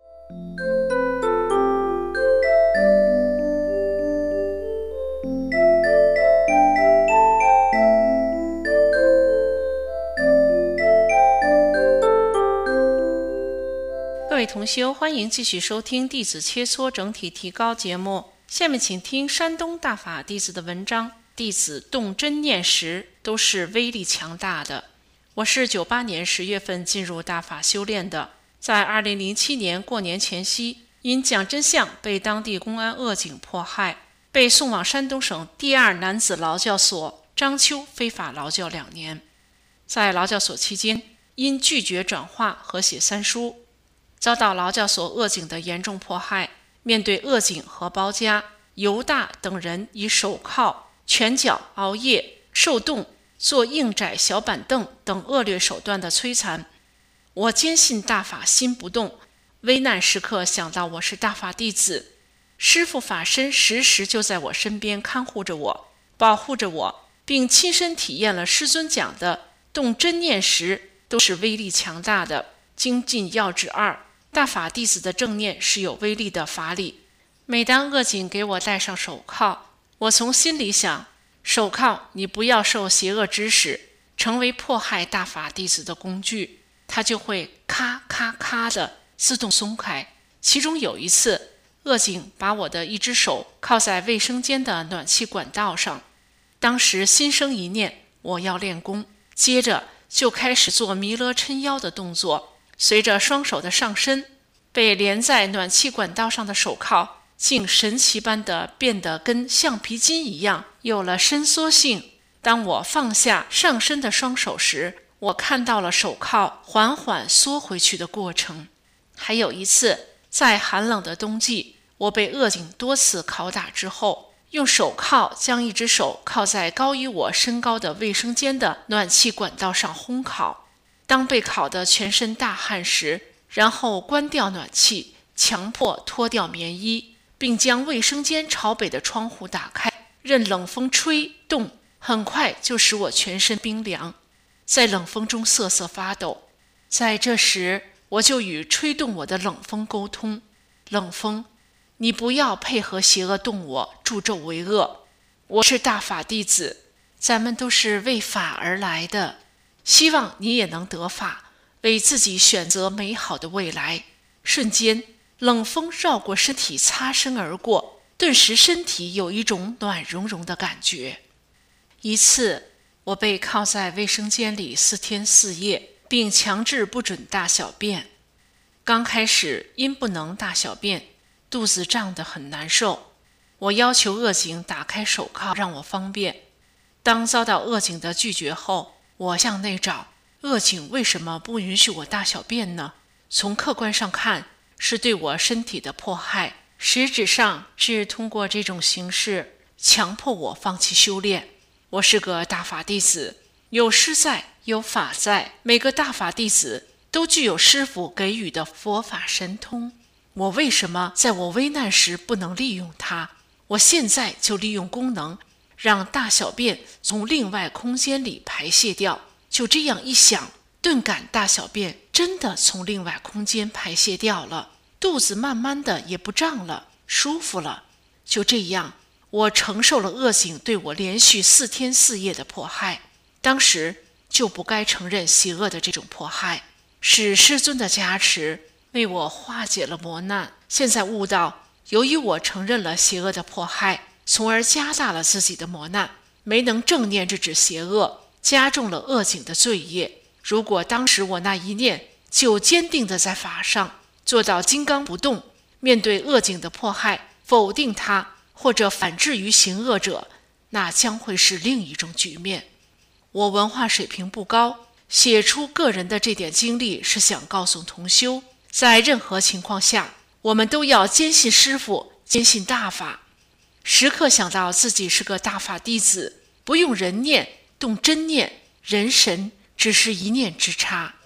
各位同修，欢迎继续收听弟子切磋整体提高节目。下面请听山东大法弟子的文章，弟子动真念时都是威力强大的。我是九八年十月份进入大法修炼的，在二零零七年过年前夕，因讲真相被当地公安恶警迫害，被送往山东省第二男子劳教所章丘非法劳教两年。在劳教所期间，因拒绝转化和写三书，遭到劳教所恶警的严重迫害。面对恶警和包家、犹大等人以手铐、拳脚、熬夜、受冻、做硬窄小板凳等恶劣手段的摧残，我坚信大法心不动，危难时刻想到我是大法弟子，师父法身时时就在我身边看护着我，保护着我，并亲身体验了师尊讲的动真念时都是威力强大的。精进要旨二，大法弟子的正念是有威力的法理。每当恶警给我戴上手铐，我从心里想，手铐你不要受邪恶指使，成为迫害大法弟子的工具，它就会咔咔咔的自动松开。其中有一次，恶警把我的一只手铐在卫生间的暖气管道上，当时心生一念，我要练功，接着就开始做弥勒撑腰的动作， 随着双手的上伸，被连在暖气管道上的手铐竟神奇般的变得跟橡皮筋一样，有了伸缩性。当我放下上伸的双手时，我看到了手铐缓缓缩回去的过程。还有一次，在寒冷的冬季，我被恶警多次拷打之后，用手铐将一只手铐在高于我身高的卫生间的暖气管道上烘烤。当被烤得全身大汗时，然后关掉暖气，强迫脱掉棉衣，并将卫生间朝北的窗户打开，任冷风吹动，很快就使我全身冰凉，在冷风中瑟瑟发抖。在这时，我就与吹动我的冷风沟通：冷风，你不要配合邪恶动我，助纣为恶。我是大法弟子，咱们都是为法而来的，希望你也能得法，为自己选择美好的未来。瞬间，冷风绕过身体擦身而过，顿时身体有一种暖融融的感觉。一次，我被铐在卫生间里四天四夜，并强制不准大小便。刚开始因不能大小便，肚子胀得很难受。我要求恶警打开手铐让我方便。当遭到恶警的拒绝后，我向内找，恶警为什么不允许我大小便呢？从客观上看，是对我身体的迫害，实质上是通过这种形式强迫我放弃修炼。我是个大法弟子，有师在，有法在，每个大法弟子都具有师父给予的佛法神通。我为什么在我危难时不能利用它？我现在就利用功能，让大小便从另外空间里排泄掉。就这样一想，顿感大小便真的从另外空间排泄掉了，肚子慢慢的也不胀了，舒服了。就这样，我承受了恶警对我连续四天四夜的迫害。当时就不该承认邪恶的这种迫害，是师尊的加持为我化解了磨难。现在悟到，由于我承认了邪恶的迫害，从而加大了自己的磨难，没能正念制止邪恶，加重了恶警的罪业。如果当时我那一念就坚定地在法上做到金刚不动，面对恶警的迫害，否定它或者反制于行恶者，那将会是另一种局面。我文化水平不高，写出个人的这点经历是想告诉同修，在任何情况下，我们都要坚信师父，坚信大法，时刻想到自己是个大法弟子，不用人念，动真念，人神只是一念之差。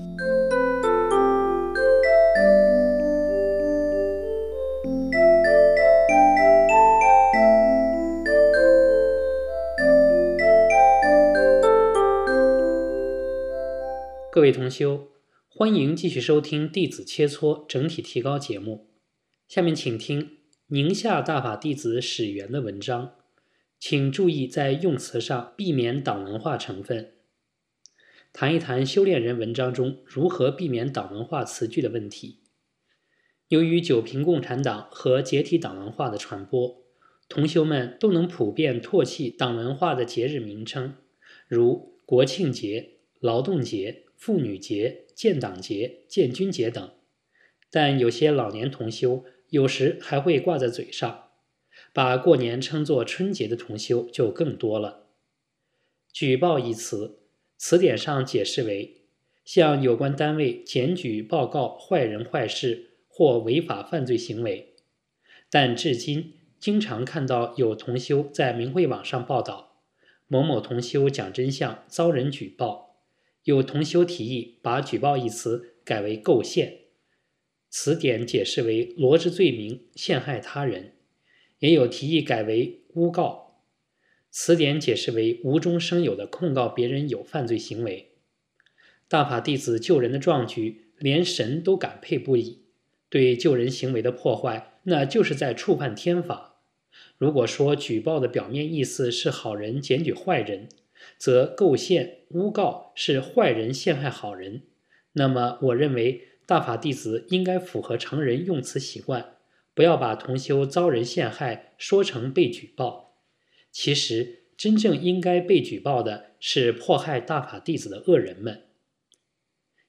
各位同修，欢迎继续收听弟子切磋整体提高节目。下面请听宁夏大法弟子史源的文章，请注意在用词上避免党文化成分。谈一谈修炼人文章中如何避免党文化词句的问题。由于九平共产党和解体党文化的传播，同修们都能普遍唾弃党文化的节日名称，如国庆节、劳动节、妇女节、建党节、建军节等。但有些老年同修有时还会挂在嘴上，把过年称作春节的同修就更多了。举报一词，词典上解释为向有关单位检举报告坏人坏事或违法犯罪行为。但至今经常看到有同修在明慧网上报道，某某同修讲真相遭人举报，有同修提议把举报一词改为构陷，词典解释为罗织罪名陷害他人，也有提议改为诬告，词典解释为无中生有的控告别人有犯罪行为。大法弟子救人的壮举，连神都感佩不已，对救人行为的破坏，那就是在触犯天法。如果说举报的表面意思是好人检举坏人，则构陷、诬告是坏人陷害好人。那么我认为大法弟子应该符合常人用词习惯，不要把同修遭人陷害说成被举报。其实真正应该被举报的是迫害大法弟子的恶人们。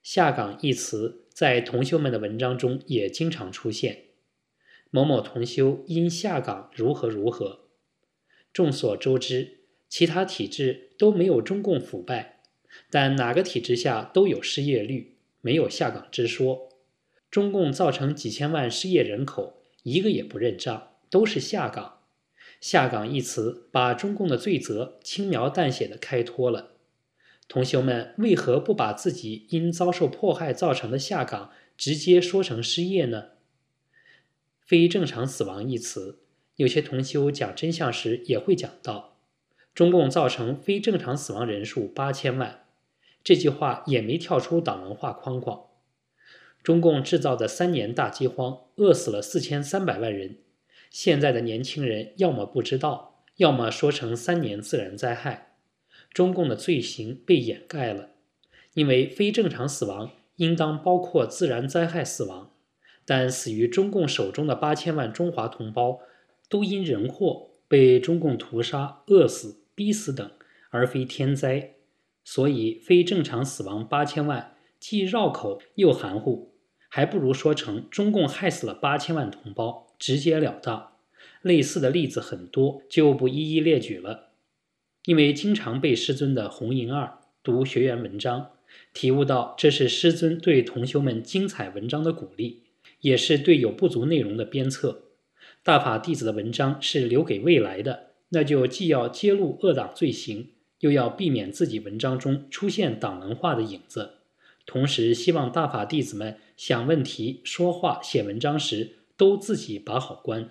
下岗一词在同修们的文章中也经常出现。某某同修因下岗如何如何。众所周知，其他体制都没有中共腐败，但哪个体制下都有失业率，没有下岗之说。中共造成几千万失业人口，一个也不认账，都是下岗。下岗一词把中共的罪责轻描淡写地开脱了。同修们为何不把自己因遭受迫害造成的下岗直接说成失业呢？非正常死亡一词，有些同修讲真相时也会讲到，中共造成非正常死亡人数八千万，这句话也没跳出党文化框框。中共制造的三年大饥荒，饿死了四千三百万人。现在的年轻人要么不知道，要么说成三年自然灾害。中共的罪行被掩盖了，因为非正常死亡应当包括自然灾害死亡，但死于中共手中的八千万中华同胞，都因人祸被中共屠杀、饿死、逼死等，而非天灾。所以非正常死亡八千万，既绕口又含糊，还不如说成中共害死了八千万同胞，直截了当。类似的例子很多，就不一一列举了。因为经常被师尊的红银二读学员文章，体悟到这是师尊对同修们精彩文章的鼓励，也是对有不足内容的鞭策。大法弟子的文章是留给未来的，那就既要揭露恶党罪行，又要避免自己文章中出现党文化的影子。同时希望大法弟子们想问题、说话、写文章时都自己把好关。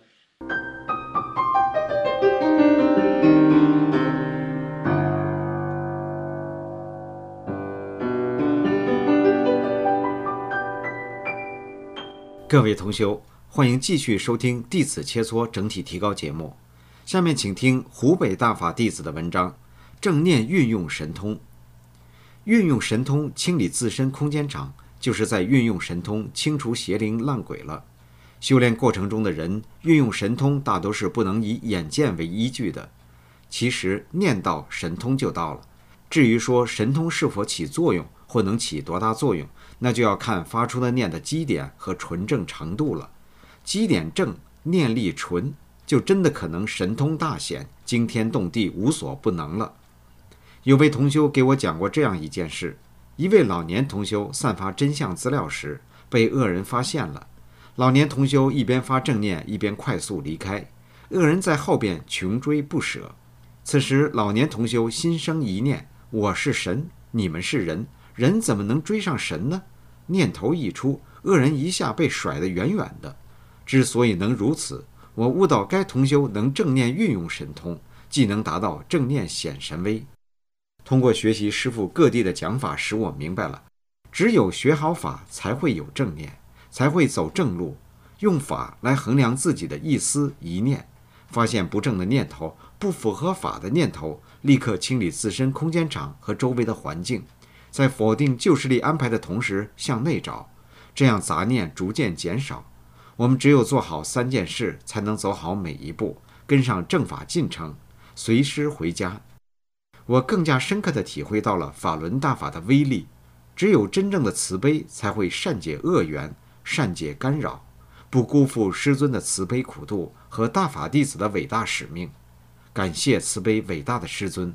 各位同修，欢迎继续收听弟子切磋整体提高节目。下面请听湖北大法弟子的文章：正念运用神通。运用神通清理自身空间场，就是在运用神通清除邪灵烂鬼了。修炼过程中的人运用神通大都是不能以眼见为依据的，其实念到神通就到了。至于说神通是否起作用或能起多大作用，那就要看发出的念的基点和纯正程度了。基点正，念力纯，就真的可能神通大显，惊天动地，无所不能了。有位同修给我讲过这样一件事：一位老年同修散发真相资料时，被恶人发现了。老年同修一边发正念，一边快速离开，恶人在后边穷追不舍。此时老年同修心生一念：我是神，你们是人，人怎么能追上神呢？念头一出，恶人一下被甩得远远的。之所以能如此，我悟到该同修能正念运用神通，既能达到正念显神威。通过学习师父各地的讲法，使我明白了，只有学好法才会有正念，才会走正路。用法来衡量自己的一思一念，发现不正的念头、不符合法的念头，立刻清理自身空间场和周围的环境，在否定旧势力安排的同时向内找，这样杂念逐渐减少。我们只有做好三件事，才能走好每一步，跟上正法进程，随师回家。我更加深刻地体会到了法轮大法的威力，只有真正的慈悲才会善解恶缘，善解干扰，不辜负师尊的慈悲苦度和大法弟子的伟大使命。感谢慈悲伟大的师尊。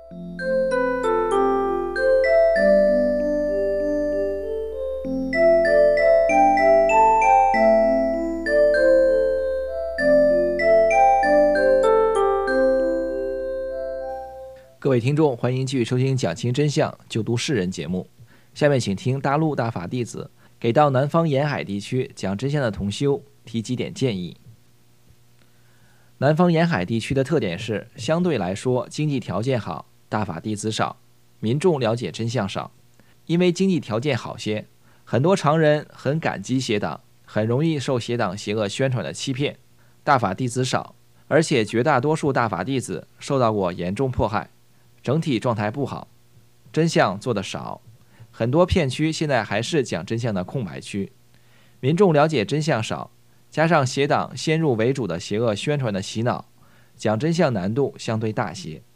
各位听众，欢迎继续收听讲清真相救度世人节目。下面请听大陆大法弟子给到南方沿海地区讲真相的同修提几点建议。南方沿海地区的特点是，相对来说经济条件好，大法弟子少，民众了解真相少。因为经济条件好些，很多常人很感激邪党，很容易受邪党邪恶宣传的欺骗。大法弟子少，而且绝大多数大法弟子受到过严重迫害，整体状态不好，真相做得少，很多片区现在还是讲真相的空白区，民众了解真相少，加上邪党先入为主的邪恶宣传的洗脑，讲真相难度相对大些。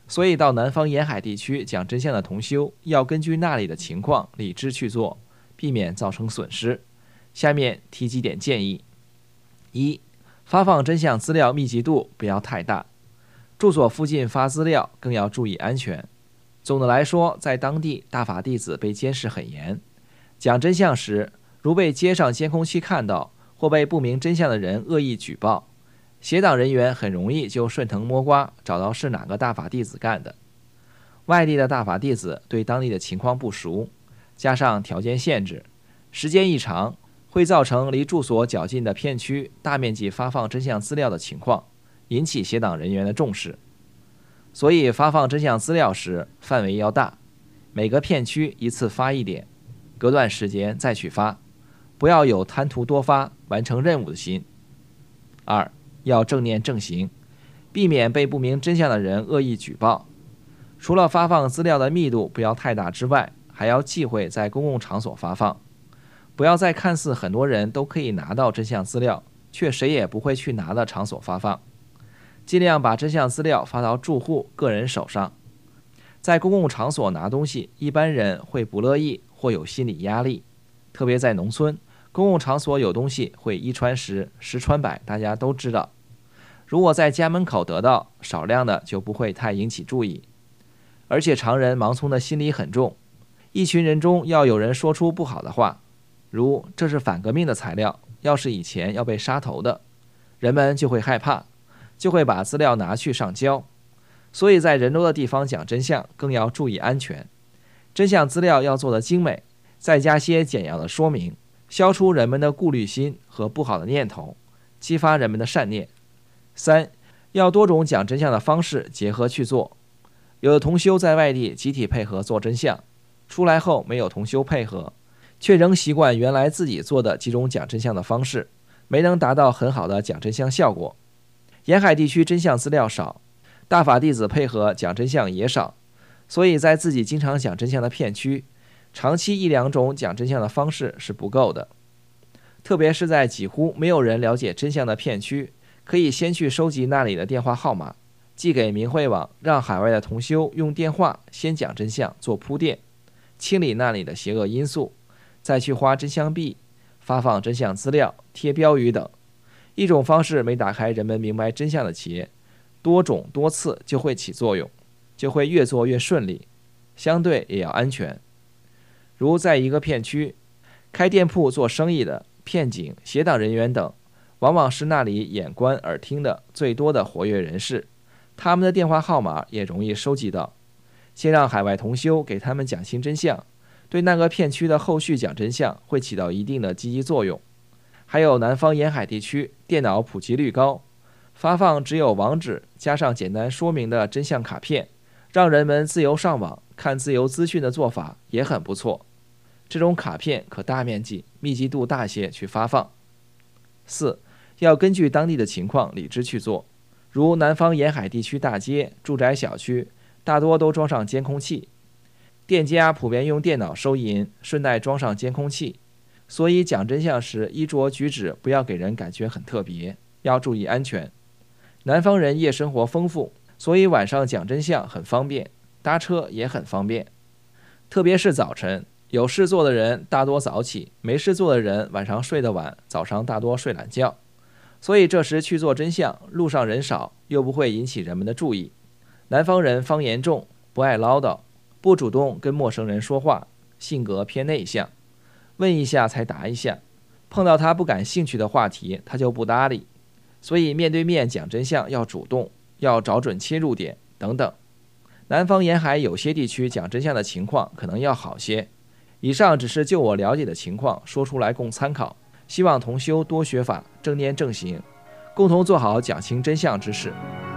所以到南方沿海地区讲真相的同修要根据那里的情况理智去做，避免造成损失。下面提几点建议：一、发放真相资料密集度不要太大，住所附近发资料更要注意安全。总的来说，在当地大法弟子被监视很严，讲真相时如被街上监控器看到，或被不明真相的人恶意举报，邪党人员很容易就顺藤摸瓜找到是哪个大法弟子干的。外地的大法弟子对当地的情况不熟，加上条件限制，时间一长，会造成离住所较近的片区大面积发放真相资料的情况，引起邪党人员的重视。所以发放真相资料时范围要大，每个片区一次发一点，隔段时间再去发，不要有贪图多发完成任务的心。二、要正念正行，避免被不明真相的人恶意举报。除了发放资料的密度不要太大之外，还要忌讳在公共场所发放，不要在看似很多人都可以拿到真相资料，却谁也不会去拿的场所发放。尽量把真相资料发到住户个人手上。在公共场所拿东西，一般人会不乐意或有心理压力，特别在农村，公共场所有东西会一传十，十传百，大家都知道。如果在家门口得到，少量的就不会太引起注意。而且常人盲从的心理很重，一群人中要有人说出不好的话，如这是反革命的材料，要是以前要被杀头的，人们就会害怕，就会把资料拿去上交。所以在人多的地方讲真相更要注意安全，真相资料要做得精美，再加些简要的说明，消除人们的顾虑心和不好的念头，激发人们的善念。三、要多种讲真相的方式结合去做。有的同修在外地集体配合做真相，出来后没有同修配合，却仍习惯原来自己做的几种讲真相的方式，没能达到很好的讲真相效果。沿海地区真相资料少，大法弟子配合讲真相也少，所以在自己经常讲真相的片区，长期一两种讲真相的方式是不够的。特别是在几乎没有人了解真相的片区，可以先去收集那里的电话号码，寄给明慧网，让海外的同修用电话先讲真相做铺垫，清理那里的邪恶因素，再去花真相币发放真相资料、贴标语等。一种方式没打开人们明白真相的结，多种多次就会起作用，就会越做越顺利，相对也要安全。如在一个片区开店铺做生意的片警、邪党人员等，往往是那里眼观耳听的最多的活跃人士，他们的电话号码也容易收集到。先让海外同修给他们讲清真相，对那个片区的后续讲真相会起到一定的积极作用。还有南方沿海地区电脑普及率高，发放只有网址加上简单说明的真相卡片，让人们自由上网看自由资讯的做法也很不错。这种卡片可大面积、密集度大些去发放。四、要根据当地的情况理智去做。如南方沿海地区大街、住宅小区大多都装上监控器，店家普遍用电脑收银，顺带装上监控器，所以讲真相时衣着举止不要给人感觉很特别，要注意安全。南方人夜生活丰富，所以晚上讲真相很方便，搭车也很方便。特别是早晨，有事做的人大多早起，没事做的人晚上睡得晚，早上大多睡懒觉。所以这时去做真相，路上人少，又不会引起人们的注意。南方人方言重，不爱唠叨，不主动跟陌生人说话，性格偏内向，问一下才答一下，碰到他不感兴趣的话题他就不搭理。所以面对面讲真相要主动，要找准切入点等等。南方沿海有些地区讲真相的情况可能要好些。以上只是就我了解的情况说出来供参考，希望同修多学法，正念正行，共同做好讲清真相之事。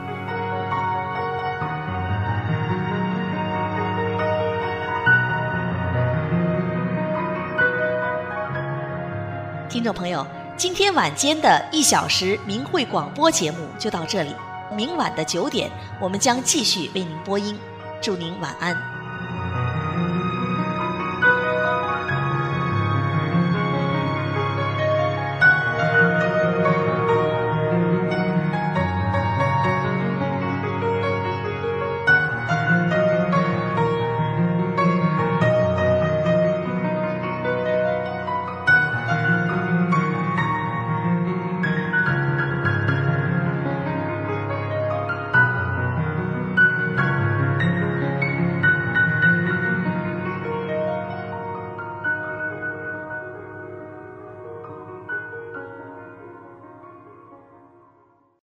听众朋友，今天晚间的一小时明慧广播节目就到这里，明晚的九点我们将继续为您播音，祝您晚安。